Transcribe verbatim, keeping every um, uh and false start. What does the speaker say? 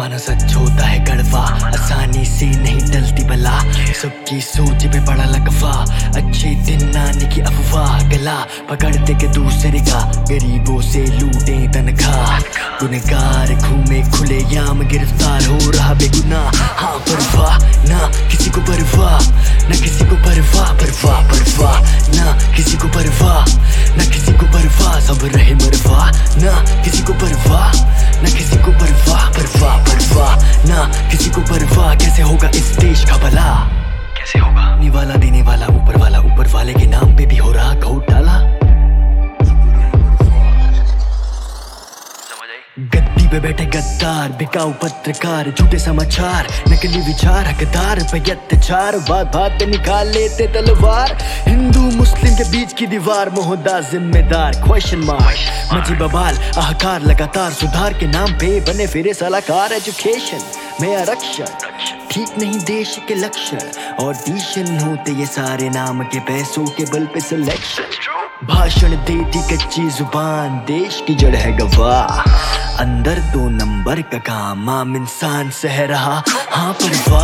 मानो सच होता है कड़वा, आसानी से नहीं टलती बला, सबकी सोच पे पड़ा लगवा, अच्छे दिन आने की अफवाह, गला पकड़ते के दूसरे का, गरीबों से लूटे तनख्वाह, गुनहगार घूमे खुले याम, गिरफ्तार हो रहा बेगुनाह। हाँ परवाह ना किसी को परवाह, ना किसी को परवाह, परवाह परवाह ना किसी को परवाह, ना किसी को परवाह, सब रहे मरवा, ना किसी को परवाह, ना किसी को परवाह, परवाह परवाह ना किसी को परवाह। कैसे होगा इस देश का भला, कैसे होगा? निवाला देने वाला ऊपर वाला, ऊपर वाले के नाम पे भी हो रहा घोटाला। गद्दी पे बैठे गद्दार, बिकाऊ पत्रकार, झूठे समाचार, नकली विचार, हकदार पे अत्याचार, बात बात पे निकाल लेते तलवार, हिंदू मुस्लिम के बीच की दीवार, मोहदा जिम्मेदार क्वेश्चन मार्क, मची बवाल अहकार, लगातार सुधार के नाम पे बने फिरे सलाहकार, एजुकेशन में आरक्षण ठीक नहीं देश के लक्षण, ऑडिशन होते ये सारे नाम के पैसों के बल पे सिलेक्शन, भाषण देती कच्ची जुबान, देश की जड़ है गवाह, अंदर दो नंबर का काम, आम इंसान सह रहा हाँ परवाह।